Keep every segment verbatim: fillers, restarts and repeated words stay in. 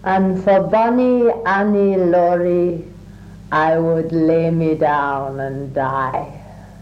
And for Bonnie, Annie, Laurie, I would lay me down and die.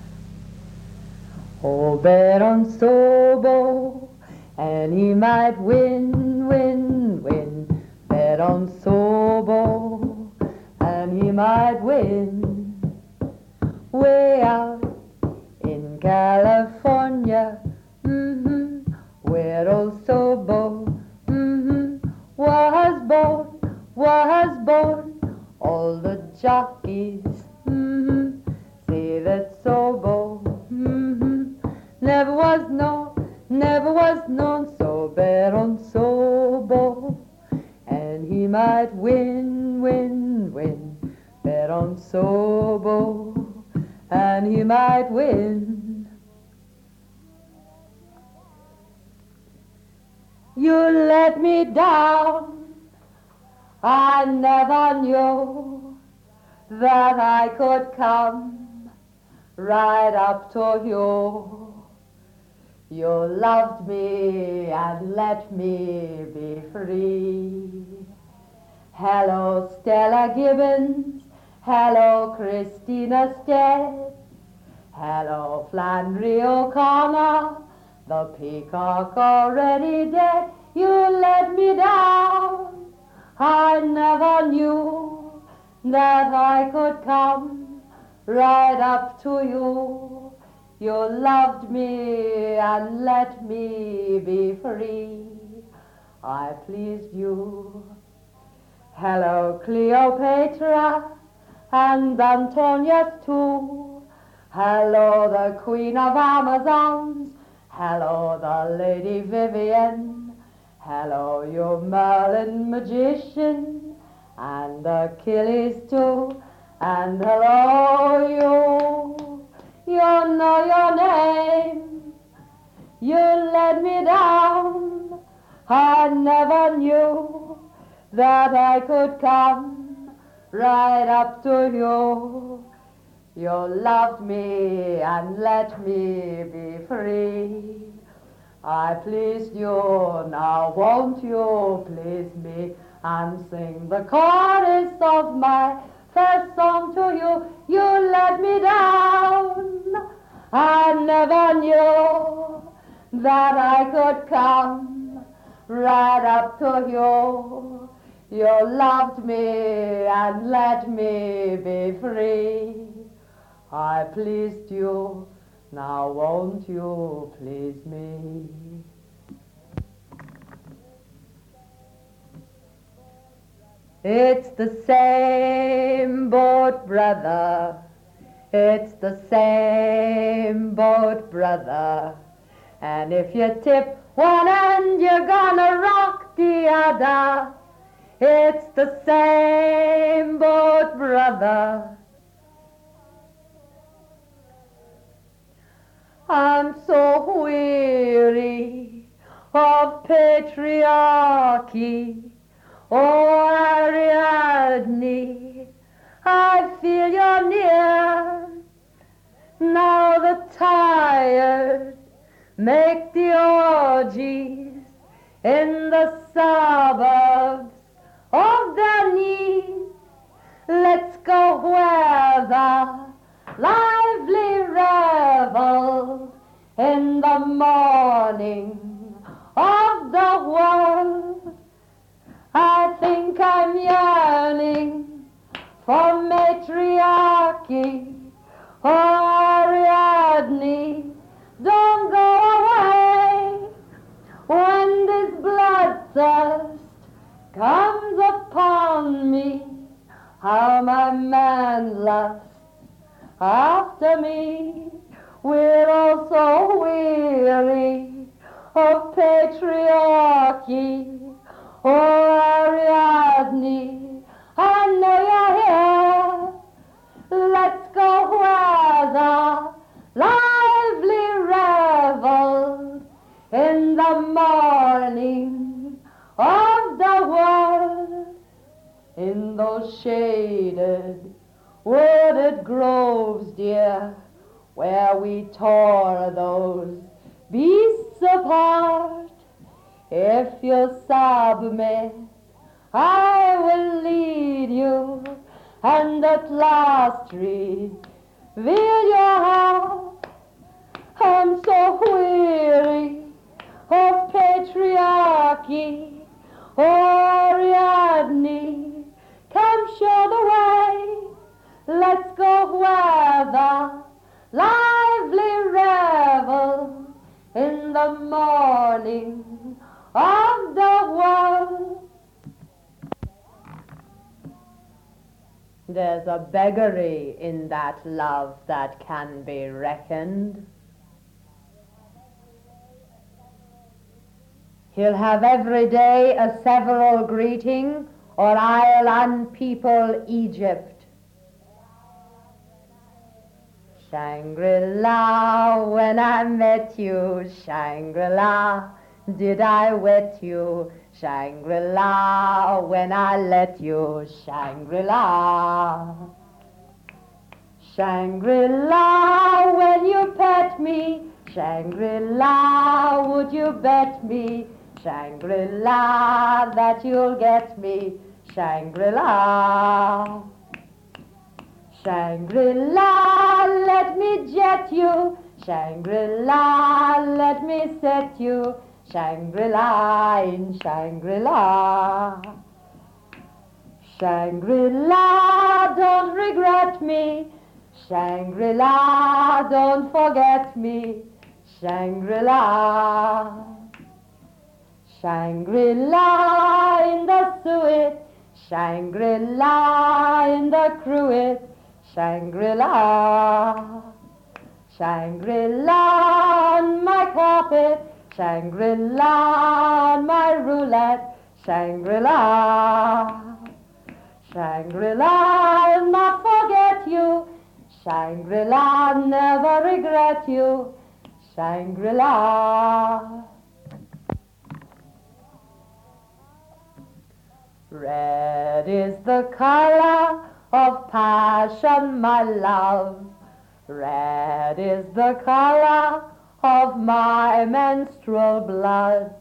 Oh, Baron Sobo, and he might win, win, win. Baron Sobo, and he might win. Way out in California, mm-hmm, where old Sobo, mm-hmm, was born, was born. All the jockeys, mm-hmm, say that Sobo, mm-hmm, never was known, never was known so Baron Sobo, and he might win, win, win. Baron Sobo, and he might win. You let me down, I never knew that I could come right up to you. You loved me and let me be free. Hello, Stella Gibbons. Hello, Christina Stead. Hello, Flannery O'Connor. The peacock already dead. You let me down. I never knew that I could come right up to you. You loved me and let me be free. I pleased you. Hello, Cleopatra and Antonius too. Hello, the Queen of Amazons. Hello, the Lady Vivian. Hello, you Merlin magician and Achilles too. And hello, you, you know your name. You let me down. I never knew that I could come right up to you. You loved me and let me be free. I pleased you, now won't you please me and sing the chorus of my first song to you. You let me down. I never knew that I could come right up to you. You loved me and let me be free. I pleased you, now won't you please me? It's the same boat, brother. It's the same boat, brother. And if you tip one end, you're gonna rock the other. It's the same boat, brother. I'm so weary of patriarchy. Oh, Ariadne, I feel you're near. Now the tired make the orgies in the suburbs of their knees. Let's go where the lively revel in the morning of the world. I think I'm yearning for matriarchy. Oh, Ariadne, don't go away. When this bloodthirst comes upon me, how my man lusts after me. We're all so weary of patriarchy. Oh, Ariadne, I know you're here. Let's go where the lively revel in the morning of the world. In those shaded, wooded groves, dear, where we tore those beasts apart. If you'll submit, I will lead you, and at last reveal your heart. I'm so weary of patriarchy, Ariadne, come show the way. Let's go where the lively revel in the morning of the world. There's a beggary in that love that can be reckoned. He'll have every day a several greeting, or I'll unpeople Egypt. Shangri-La, when I met you, Shangri-La, did I wet you? Shangri-La, when I let you, Shangri-La. Shangri-La, when you pet me, Shangri-La, would you bet me? Shangri-La, that you'll get me, Shangri-La. Shangri-La, let me jet you, Shangri-La, let me set you, Shangri-La in Shangri-La. Shangri-La, don't regret me, Shangri-La, don't forget me, Shangri-La. Shangri-La in the suet, Shangri-La in the cruet, Shangri-La. Shangri-La on my carpet, Shangri-La on my roulette, Shangri-La. Shangri-La, I'll not forget you, Shangri-La, never regret you, Shangri-La. Red is the color of passion, my love. Red is the color of my menstrual blood.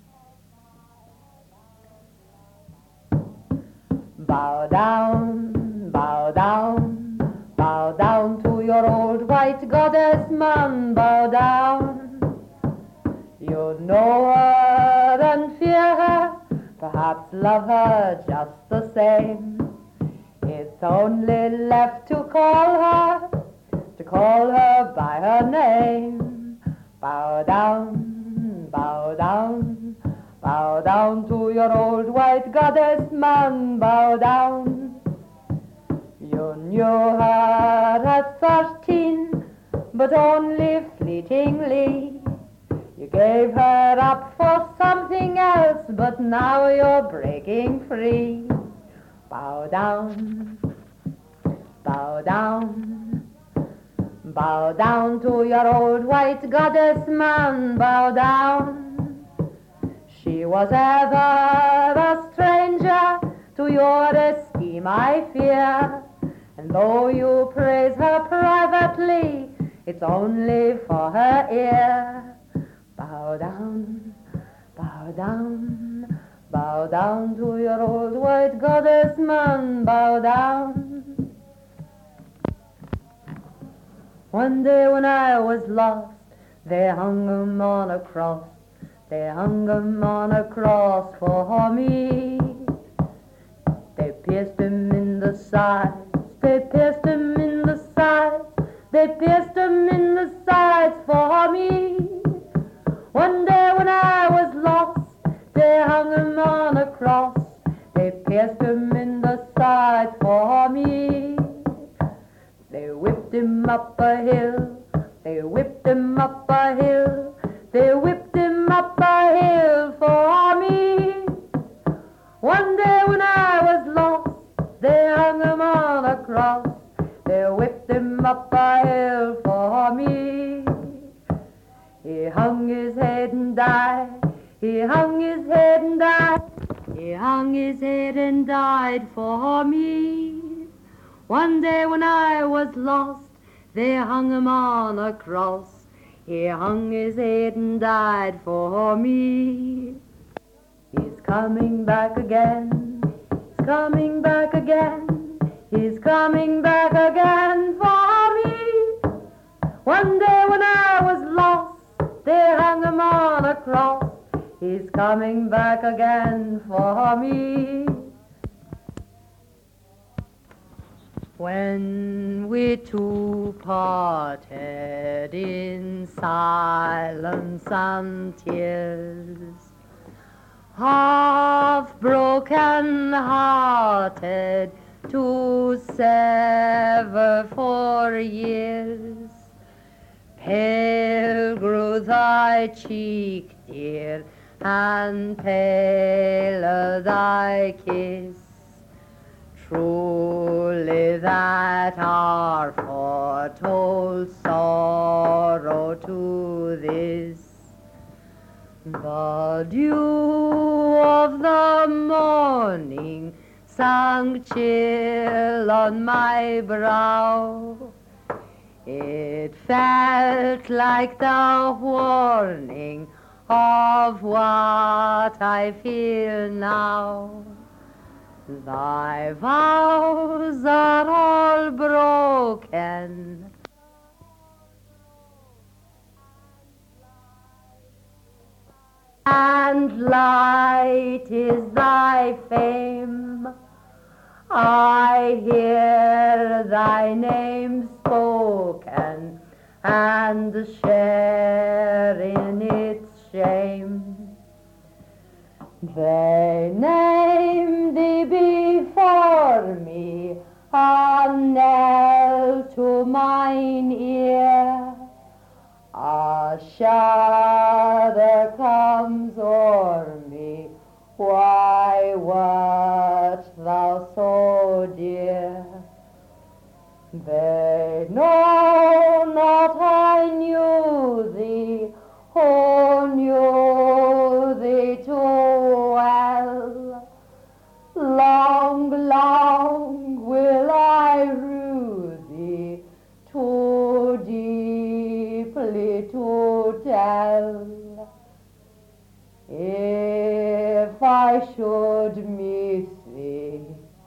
Bow down, bow down, bow down to your old white goddess man, bow down. You know her and fear her, perhaps love her just the same. It's only left to call her, to call her by her name. Bow down, bow down, bow down to your old white goddess man, bow down. You knew her at thirteen, but only fleetingly. You gave her up for something else, but now you're breaking free. Bow down, bow down, bow down to your old white goddess man, bow down. She was ever a stranger to your esteem, I fear, and though you praise her privately, it's only for her ear. Bow down, bow down, bow down to your old white goddess man, bow down. One day when I was lost, they hung him on a cross. They hung him on a cross for me. They pierced him in the sides, they pierced him in the sides, they pierced him in the sides for me. One day when I was lost, they hung him on a cross, they pierced him in the side for me. They whipped him up a hill, they whipped him up a hill, they whipped him up a hill for me. One day when I was lost, they hung him on a cross, they whipped him up a hill for me. He hung his head and died, he hung his head and died, he hung his head and died for me. One day when I was lost, they hung him on a cross, he hung his head and died for me. He's coming back again, coming back again. He's coming back again for me. One day when I was lost, they hung him on a cross. He's coming back again for me. When we two parted in silence and tears, half broken hearted to sever for years, pale grew thy cheek, dear, and paler thy kiss. Truly that hour foretold sorrow to this. The dew of the morning sank chill on my brow. It felt like the warning of what I feel now. Thy vows are all broken, and light is thy fame. I hear thy name spoken and share in its shame. They name thee before me, a knell to mine ear. A shudder comes o'er me, why wert thou so dear? They know not I knew thee, who knew thee too well. Long, long will I rue thee, too deeply to tell. If I should miss thee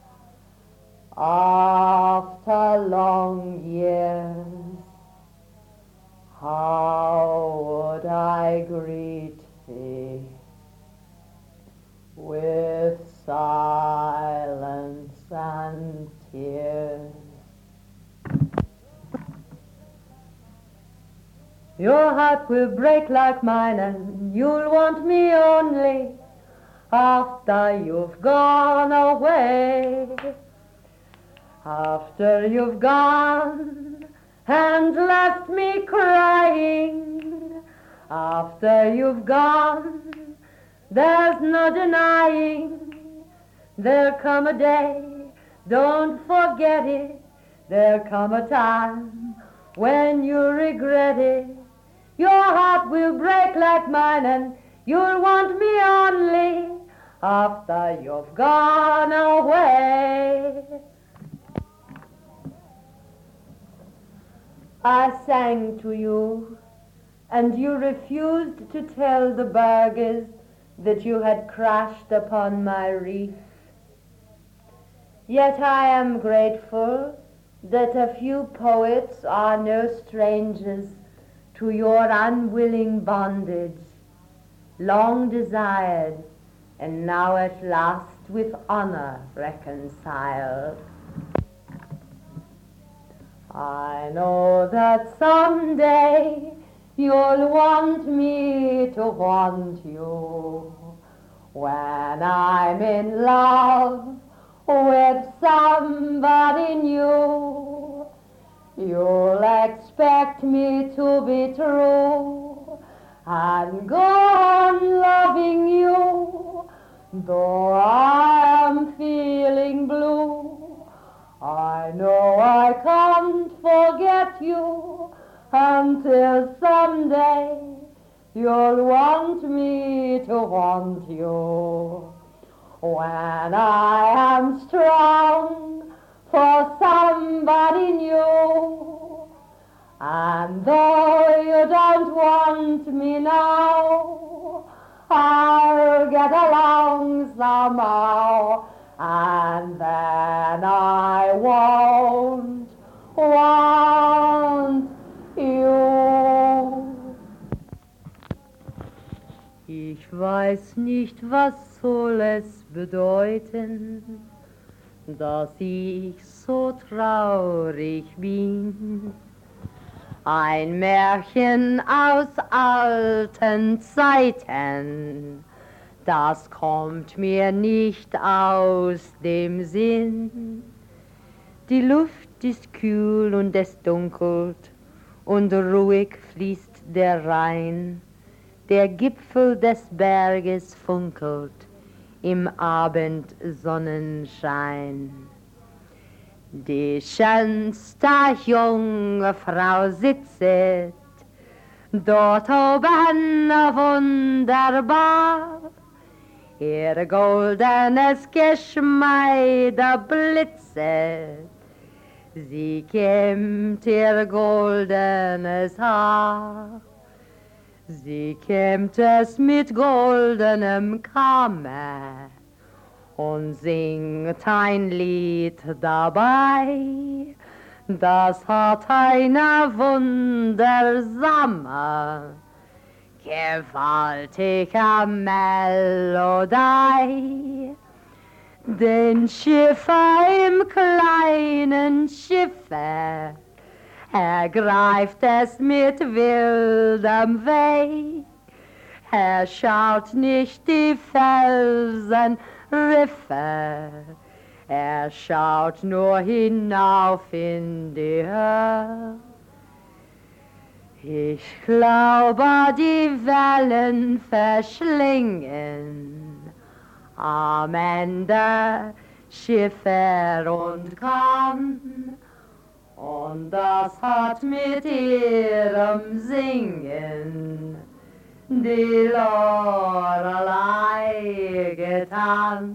after long years, how would I greet thee? With silence and tears. Your heart will break like mine, and you'll want me only after you've gone away. After you've gone and left me crying, after you've gone, there's no denying there'll come a day, don't forget it, there'll come a time when you regret it. Your heart will break like mine, and you'll want me only after you've gone away. I sang to you, and you refused to tell the burghers that you had crashed upon my reef. Yet I am grateful that a few poets are no strangers to your unwilling bondage, long desired, and now at last with honor reconciled. I know that someday you'll want me to want you when I'm in love with somebody new. You'll expect me to be true and go on loving you, though I am feeling blue. I know I can't forget you until someday you'll want me to want you. When I am strong for somebody new, and though you don't want me now, I'll get along somehow, and and then I won't want you. Ich weiß nicht, was soll es bedeuten, dass ich so traurig bin. Ein Märchen aus alten Zeiten, das kommt mir nicht aus dem Sinn. Die Luft ist kühl und es dunkelt und ruhig fließt der Rhein. Der Gipfel des Berges funkelt im Abendsonnenschein. Die schönste junge Frau sitzt dort oben wunderbar. Ihr goldenes Geschmeide blitzet, sie kämmt ihr goldenes Haar. Sie kämmt es mit goldenem Kamme und singt ein Lied dabei, das hat eine wundersame, gewaltige Melodie. Den Schiffer im kleinen Schiffe ergreift es mit wildem Weg. Er schaut nicht die Felsenriffe, er schaut nur hinauf in die Höhe. Ich glaube, die Wellen verschlingen am Ende Schiffer und Kahn. Und das hat mit ihrem Singen die Lorelei getan.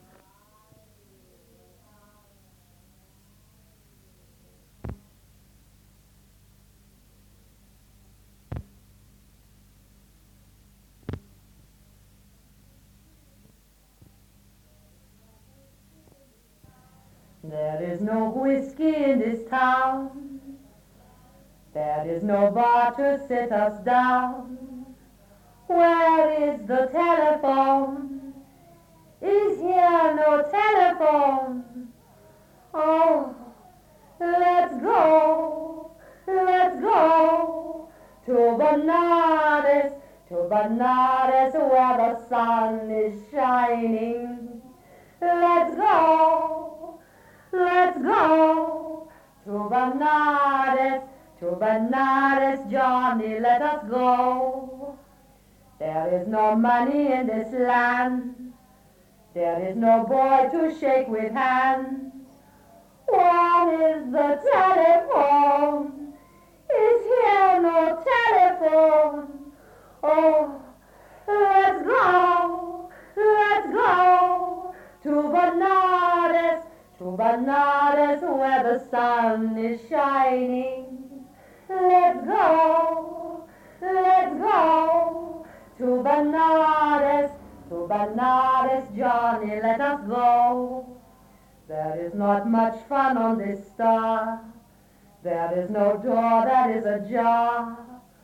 There is no whiskey in this town, there is no bar to sit us down. Where is the telephone? Is here no telephone? Oh, let's go, let's go to Benares, to Benares where the sun is shining. Let's go, let's go to Benares, to Benares, Johnny, let us go. There is no money in this land, there is no boy to shake with hands. What is the telephone? Is here no telephone? Oh, let's go, let's go to Benares, to Benares where the sun is shining. Let's go, let's go to Benares, to Benares, Johnny, let us go. There is not much fun on this star, there is no door that is ajar.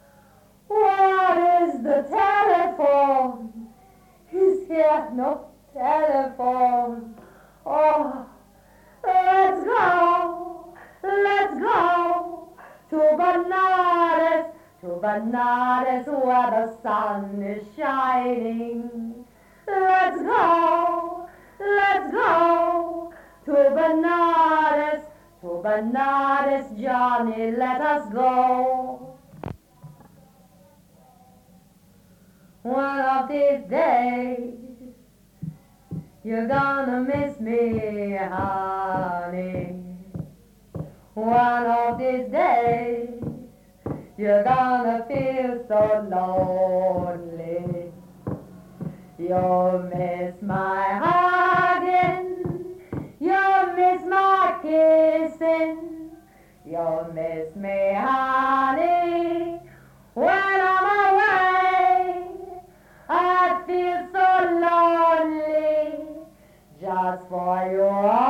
Where is the telephone? Is here no telephone? Oh, let's go, let's go to Benares, to Benares where the sun is shining. Let's go, let's go to Benares, to Benares, Johnny, let us go. One of these days you're gonna miss me, honey. One of these days you're gonna feel so lonely. You'll miss my hugging, you'll miss my kissing, you'll miss me, honey. When I'm away, I feel so lonely just for your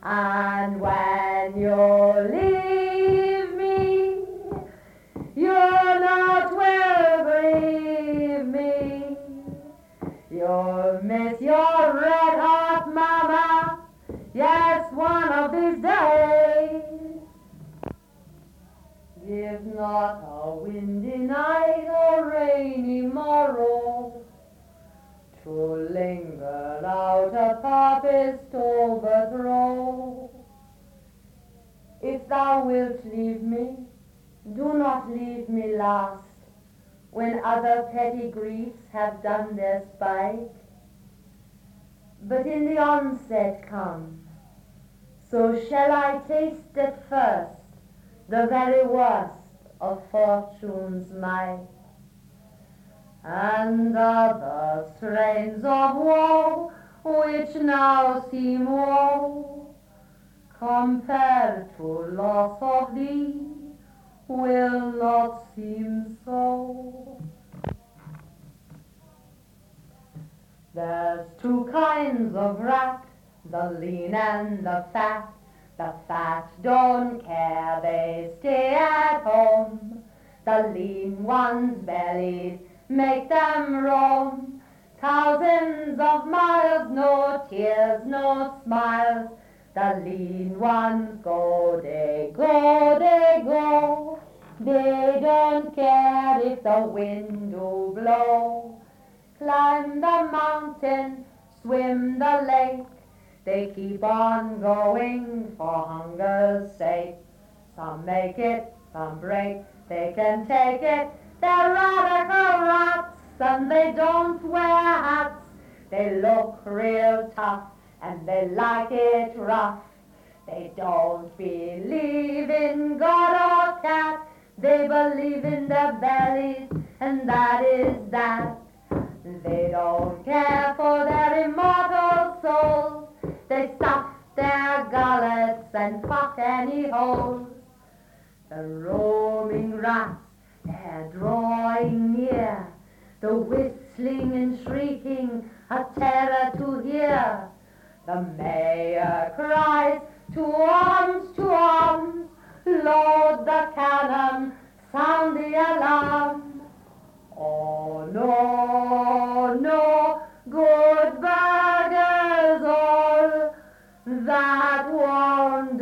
And when you leave me, you'll not will grieve me. You'll miss your red hot mama, yes, one of these days. Give not a windy night or rainy morrow to linger out a papist overthrow. If thou wilt leave me, do not leave me last, when other petty griefs have done their spite. But in the onset come, so shall I taste at first the very worst of fortune's might. And other strains of woe, which now seem woe, compared to loss of thee, will not seem so. There's two kinds of rat, the lean and the fat. The fat don't care, they stay at home. The lean ones' bellies make them roam. Thousands of miles, no tears, no smiles. The lean ones go, they go, they go. They don't care if the wind do blow. Climb the mountain, swim the lake. They keep on going for hunger's sake. Some make it, some break, they can take it. They're radical rats and they don't wear hats. They look real tough and they like it rough. They don't believe in God or cat. They believe in their bellies, and that is that. They don't care for their immortal souls. They stuff their gullets and fuck any holes. The roaming rats, they're drawing near. The whistling and shrieking, a terror to hear. The mayor cries, to arms, to arms. Load the cannon, sound the alarm. Oh no, no, good burgers all, that won't do,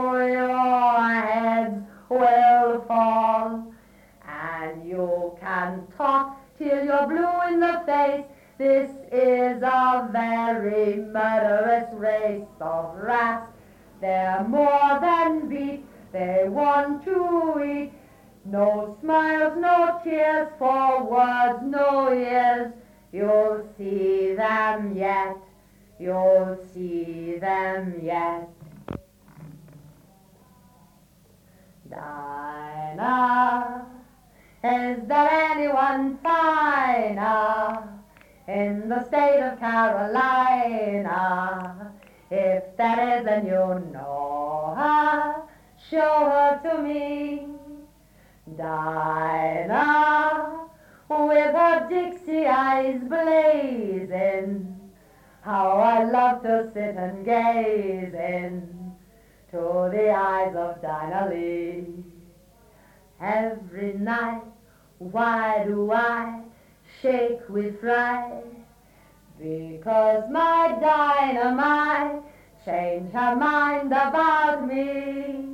your heads will fall. And you can talk till you're blue in the face. This is a very murderous race of rats. They're more than beat, they want to eat. No smiles, no tears, for words, no ears. You'll see them yet, you'll see them yet. Dinah, is there anyone finer in the state of Carolina? If there is and you know her, show her to me. Dinah, with her Dixie eyes blazing, how I love to sit and gaze in to the eyes of Dinah Lee. Every night, why do I shake with fright? Because my dynamite changed her mind about me.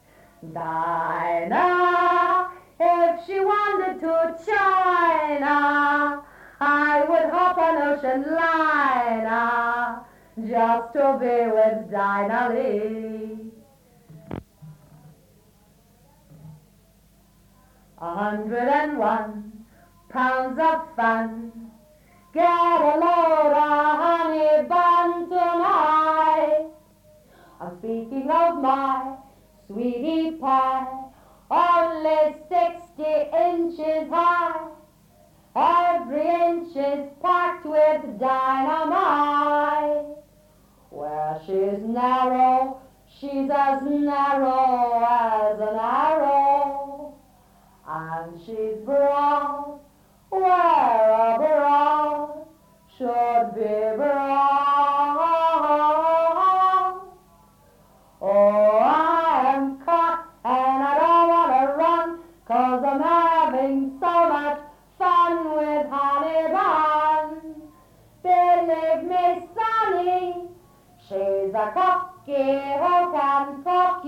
Dinah, if she wanted to China, I would hop an ocean liner just to be with Dinah Lee. A hundred and one pounds of fun. Get a load of honey bun tonight. I'm speaking of my sweetie pie, only sixty inches high. Every inch is packed with dynamite. Where she's narrow, she's as narrow as an arrow. And she's broad, where a broad should be broad.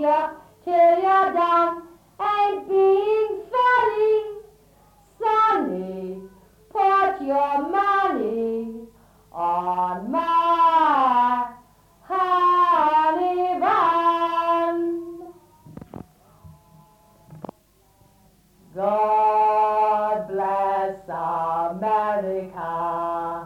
you till you're done. Ain't being funny, Sonny, put your money on my honey bun. God bless America,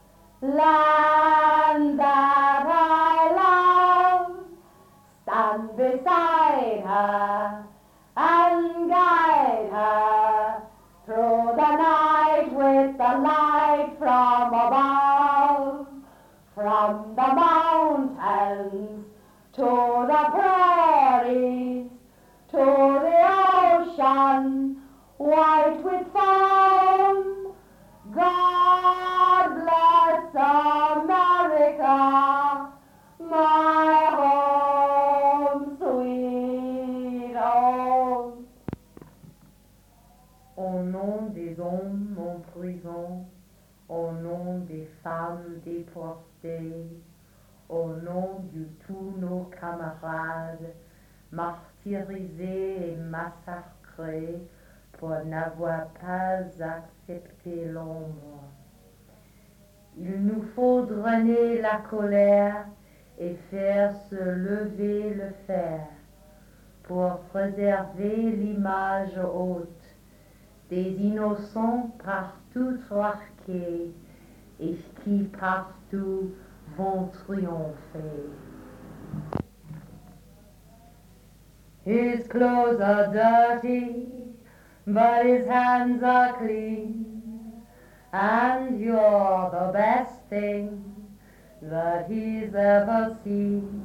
land that I love. Stand beside her and guide her through the night with the light from above. From the mountains to the prairies, to the ocean, white with foam. God bless America, my home, sweet home. Au nom des hommes en prison, au nom des femmes déportées, au nom de tous nos camarades martyrisés et massacrés pour n'avoir pas accepté l'ombre. Il nous faut drainer la colère et faire se lever le fer pour préserver l'image haute des innocents partout traqués et qui partout vont triompher. His clothes are dirty, but his hands are clean, and you're the best thing that he's ever seen.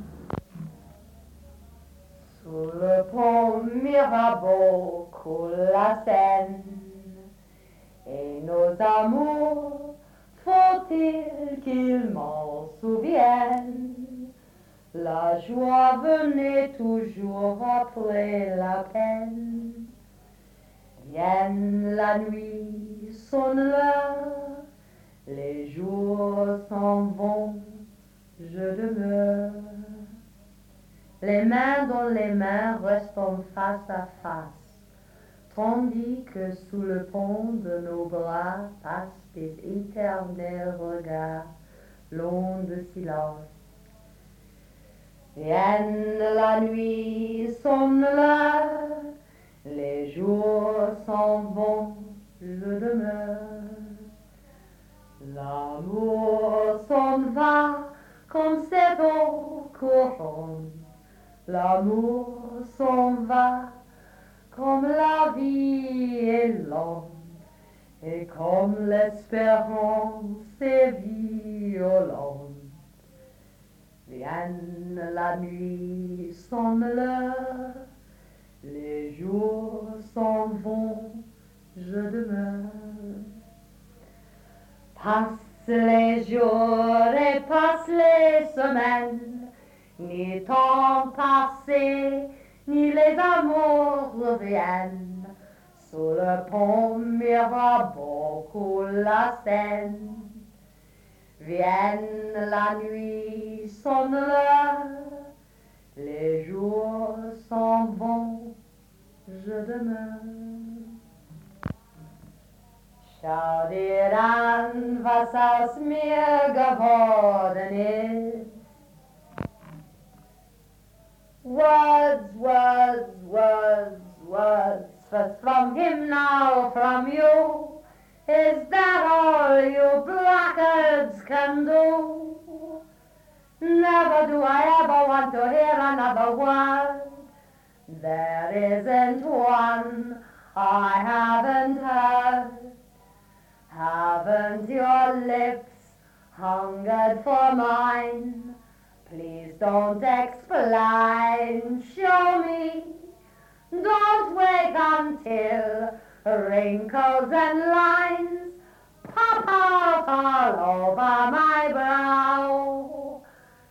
Sous le pont Mirabeau coule la Seine, et nos amours, faut-il qu'ils m'en souviennent? La joie venait toujours après la peine. Vienne la nuit, sonne l'heure, les jours s'en vont, je demeure. Les mains dans les mains restons face à face, tandis que sous le pont de nos bras passent des éternels regards, longs de silence. Vienne la nuit, sonne l'heure, les jours s'en vont, je demeure. L'amour s'en va comme cette eau courante. L'amour s'en va comme la vie est longue et comme l'espérance est violente. Vienne la nuit, sonne l'heure, les jours s'en vont, je demeure. Passent les jours et passent les semaines, ni temps passé, ni les amours reviennent. Sous le pont Mirabeau coule la Seine. Vienne la nuit, sonne l'heure, les jours s'en vont, je demeure. Schau dir an, was aus mir geworden ist. Words, words, words, words, first from him, now from you. Is that all you blackguards can do? Never do I ever want to hear another word. There isn't one I haven't heard. Haven't your lips hungered for mine? Please don't explain, show me. Don't wait until wrinkles and lines pop out all over my brow.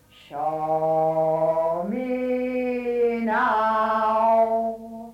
Show me now.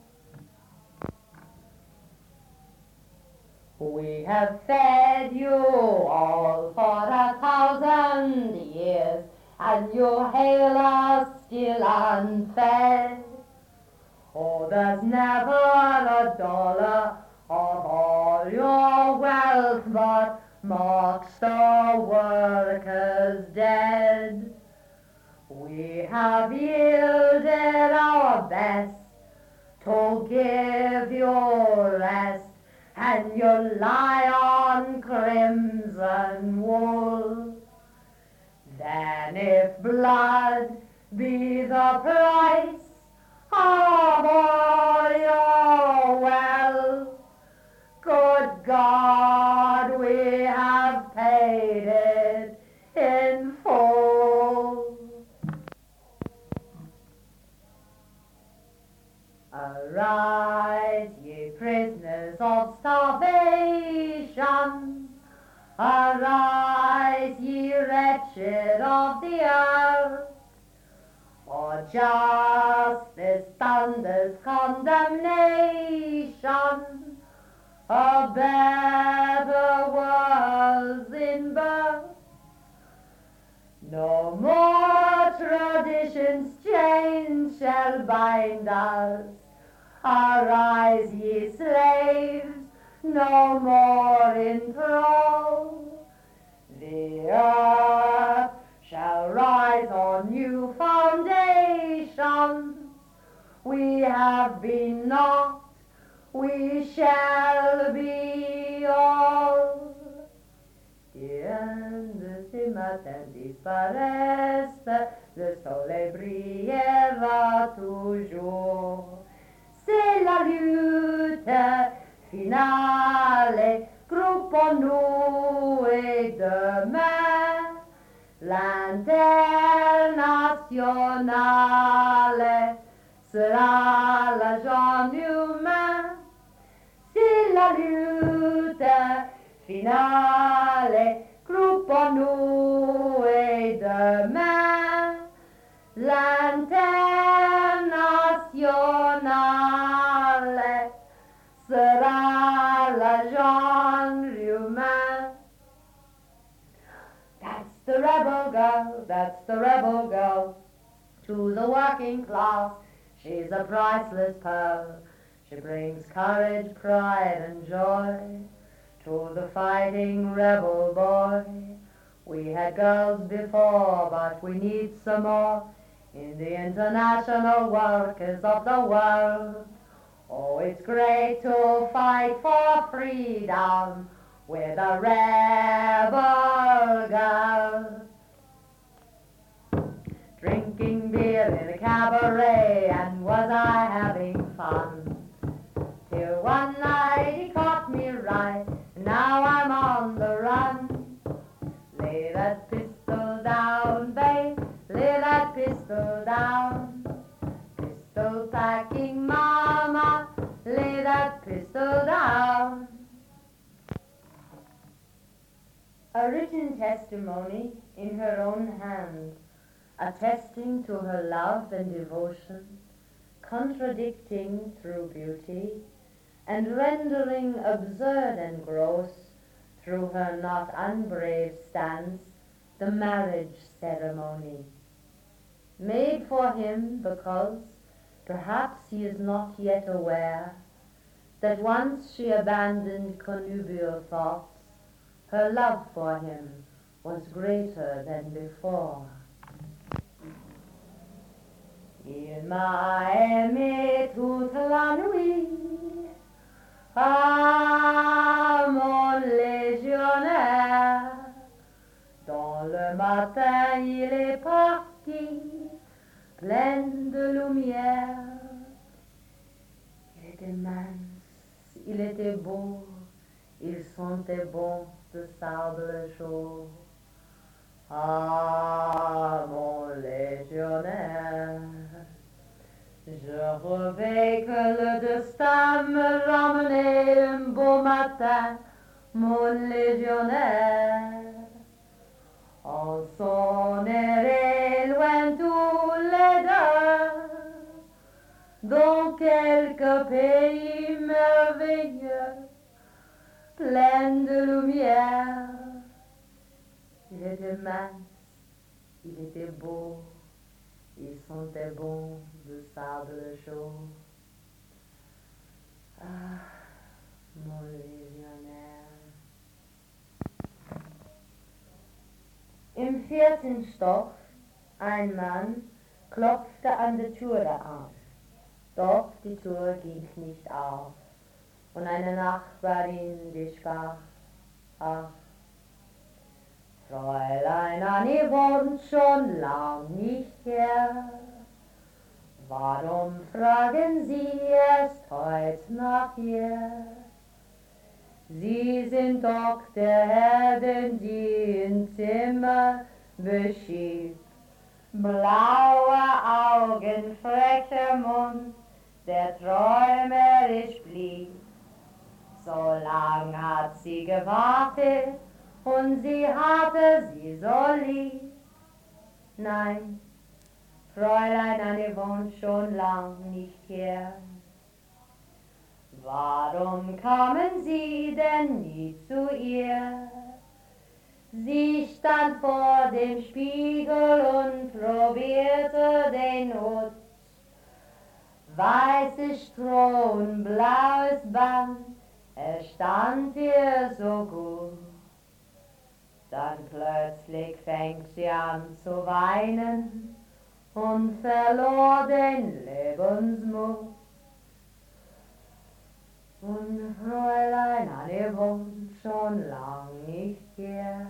We have fed you all for a thousand years, and you hail us still unfed. Oh, there's never a dollar of all your wealth but marks the workers dead. We have yielded our best to give you rest, and you lie on crimson wool. Then if blood be the price of all your wealth, good God, we have paid it in full. Arise, ye prisoners of starvation. Arise, ye wretched of the earth. For justice thunders condemnation. A better world's in birth. No more tradition's chains shall bind us. Arise, ye slaves, no more in thrall. The earth shall rise on new foundations. We have been not, we shall be all. Rien de ce matin disparaisse, le soleil brillera toujours. C'est la lutte finale, groupons-nous et demain, l'internationale sera l'agent humain. C'est la lutte finale, groupons-nous et demain, l'internationale sera l'agent humain. That's the rebel girl, that's the rebel girl. To the working class, she's a priceless pearl. She brings courage, pride, and joy to the fighting rebel boy. We had girls before, but we need some more in the international workers of the world. Oh, it's great to fight for freedom with a rebel girl. Drinking beer in a cabaret, and was I having fun? Till one night he caught me right, now I'm on the run. Lay that pistol down, babe, lay that pistol down. Pistol packing mama, lay that pistol down. A written testimony in her own hand, attesting to her love and devotion, contradicting through beauty, and rendering absurd and gross through her not unbrave stance the marriage ceremony. Made for him because perhaps he is not yet aware that once she abandoned connubial thoughts, her love for him was greater than before. Il m'a aimé toute la nuit, ah mon légionnaire. Dans le matin il est parti, plein de lumière. Il était mince, il était beau, il sentait bon ce sable chaud. Ah, mon légionnaire, je rêvais que le destin me ramenait un beau matin, mon légionnaire. On s'en irait loin tous les deux, dans quelques pays merveilleux, plein de lumière. Il était mince, il était beau, ils sentaient bon de sable chaud. Ah, mon Legionär. Im vierten Stock, ein Mann klopfte an der Türe auf, doch die Tür ging nicht auf. Und eine Nachbarin, die sprach, ach, Fräulein Annie wohnt schon lang nicht her. Warum fragen Sie erst heut nach ihr? Sie sind doch der Herr, den sie im Zimmer beschied. Blaue Augen, frecher Mund, der träumerisch blieb. So lang hat sie gewartet und sie hatte sie so lieb. Nein, Fräulein Annie wohnt schon lang nicht hier. Warum kamen Sie denn nie zu ihr? Sie stand vor dem Spiegel und probierte den Hut. Weißes Stroh und blaues Band, er stand ihr so gut. Dann plötzlich fängt sie an zu weinen und verlor den Lebensmut. Und Fräulein Annie wohnt schon lang nicht hier.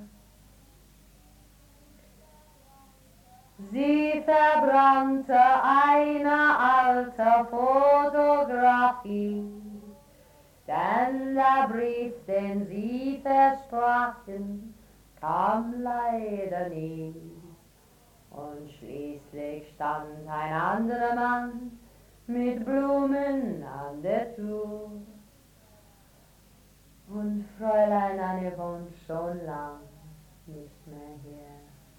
Sie verbrannte eine alte Fotografie, denn der Brief, den sie versprachen, kam leider nie. Und schließlich stand ein anderer Mann mit Blumen an der Tür. Und Fräulein Annie wohnt schon lang nicht mehr hier.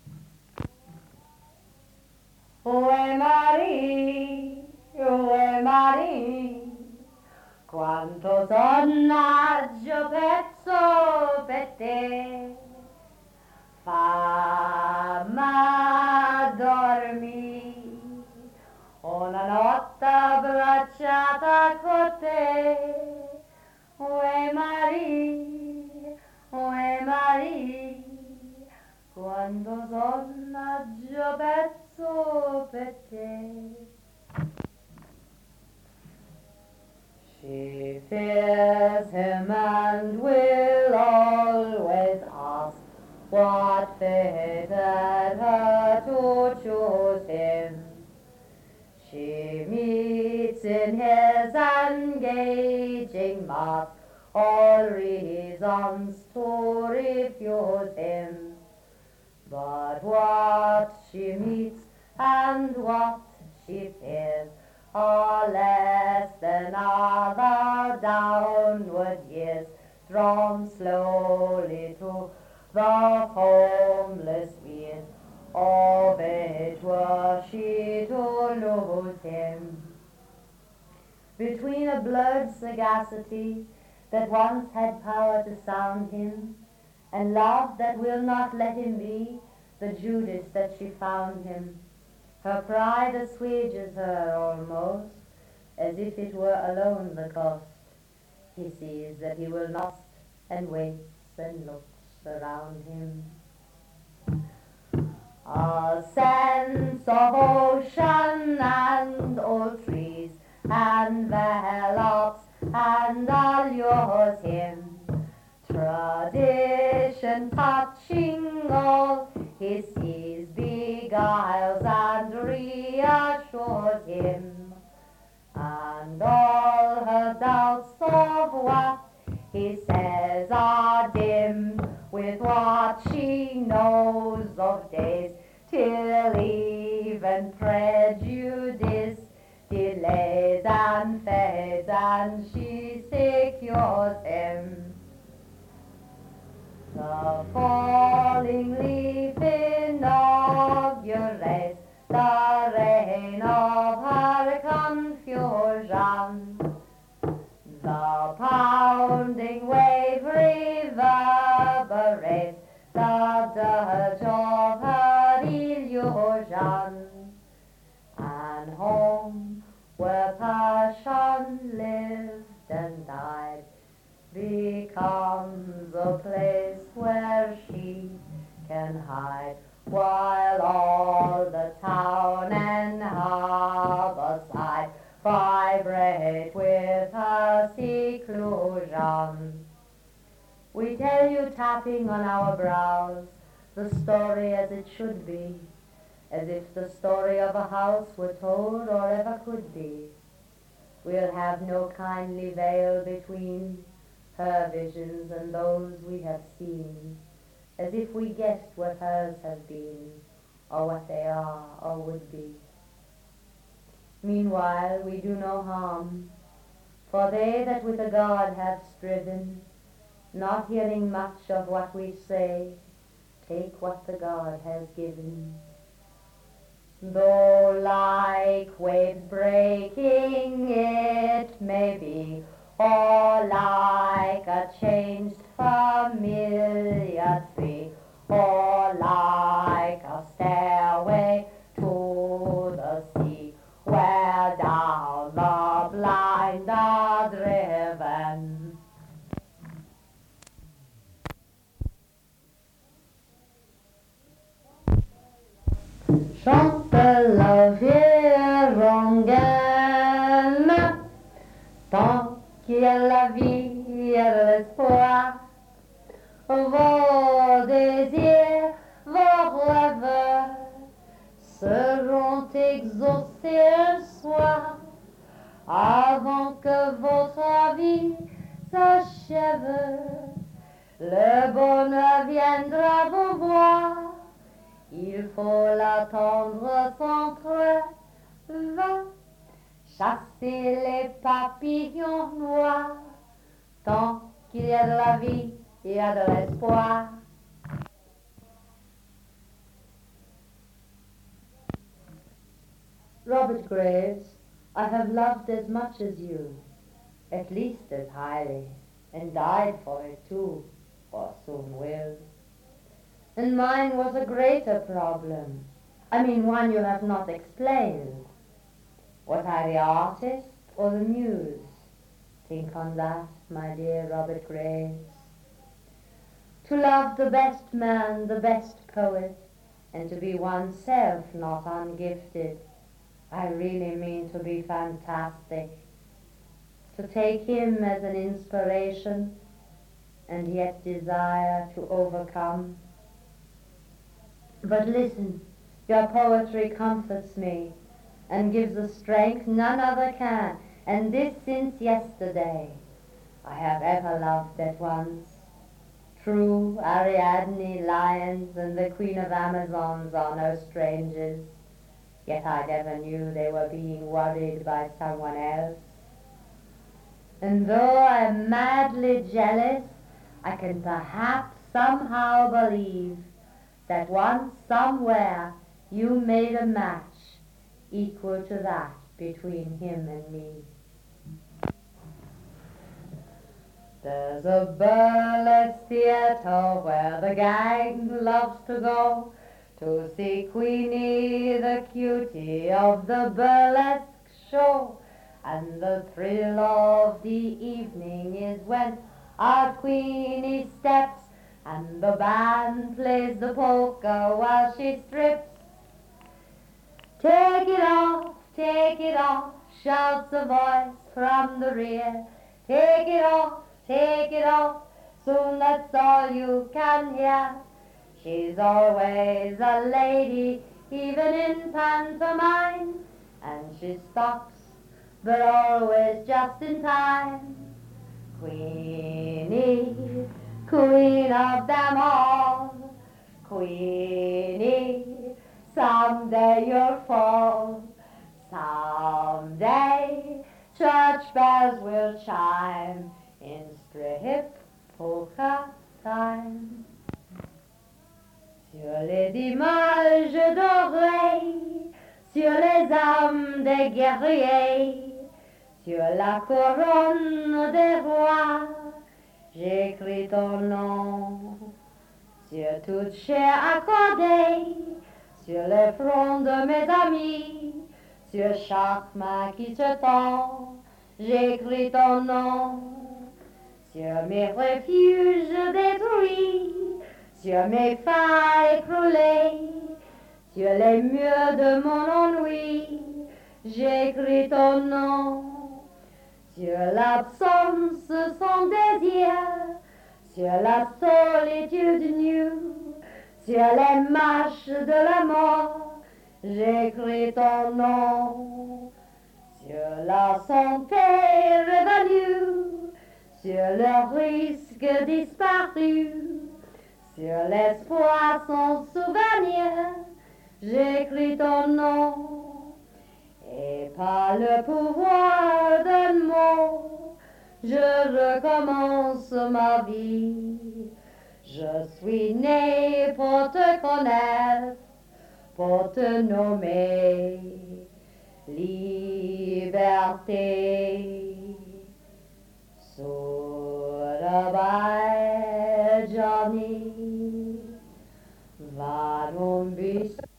Ue Marie, ue Marie, quanto sonnaggio pezzo per te. Famma dormi, una notte abbracciata con te. Ue Marie, ue Marie, quando sonnaggio pezzo per te. She fears him and will always ask what fitted her to choose him. She meets in his engaging mask all reasons to refuse him. But what she meets and what she fears are less than other downward years, drawn slowly to the formless spheres of it were she to lose him. Between a blurred sagacity that once had power to sound him, and love that will not let him be the Judas that she found him, her pride assuages her almost, as if it were alone the cost. He sees that he will not, and waits and looks around him. A sense of ocean and old trees and velops and allures him. Tradition touching all he sees beguiles and reassures him. And all her doubts of what he says are dim with what she knows of days, till even prejudice delays and fades, and she secures him. The falling leaf inaugurates the reign of her confusion. The pounding wave reverberates the dirge of her illusion. while all the town and harbour side vibrate with her seclusion. We tell you, tapping on our brows, the story as it should be, as if the story of a house were told or ever could be. We'll have no kindly veil between her visions and those we have seen, as if we guessed what hers have been, or what they are or would be. Meanwhile we do no harm, for they that with a God have striven, not hearing much of what we say, take what the God has given. Though like waves breaking it may be, or like a changed familiar tree, or like a stairway to the sea, where down the blind are driven. Chante la vieille rengaine, tant qu'il y a la vie, il y a de l'espoir. Vos désirs, vos rêves seront exaucés un soir, avant que votre vie s'achève. Le bonheur viendra vous voir. Il faut l'attendre sans trêve, chasser les papillons noirs. Tant qu'il y a de la vie, il y a de l'espoir. Robert Graves, I have loved as much as you, at least as highly, and died for it too, or soon will. And mine was a greater problem. I mean one you have not explained. Was I the artist or the muse? Think on that, my dear Robert Graves. To love the best man, the best poet, and to be oneself not ungifted. I really mean to be fantastic. To take him as an inspiration, and yet desire to overcome. But listen, your poetry comforts me and gives a strength none other can, and this since yesterday I have ever loved at once. True, Ariadne, lions, and the Queen of Amazons are no strangers, yet I never knew they were being worried by someone else. And though I am madly jealous, I can perhaps somehow believe that once somewhere you made a match equal to that between him and me. There's a burlesque theater where the gang loves to go to see Queenie, the cutie of the burlesque show. And the thrill of the evening is when our Queenie steps and the band plays the polka while she strips. Take it off, take it off, shouts a voice from the rear. Take it off, take it off, soon that's all you can hear. She's always a lady, even in pantomime, and she stops, but always just in time. Queenie, queen of them all, Queenie, someday you'll fall. Someday church bells will chime in strip polka time. Sur les images dorées, sur les âmes des guerriers, sur la couronne des rois, j'écris ton nom. Sur toute chair accordée, sur le front de mes amis, sur chaque main qui se tend, j'écris ton nom. Sur mes refuges détruits, sur mes failles écroulées, Sur les murs de mon ennui, j'écris ton nom. Sur l'absence sans désir, sur la solitude nue, sur les marches de la mort, j'écris ton nom. Sur la santé revenue, sur le risque disparu, sur l'espoir sans souvenir, j'écris ton nom. Et par le pouvoir d'un mot, je recommence ma vie. Je suis né pour te connaître, pour te nommer liberté. Sur le bail, Johnny, va mon bus.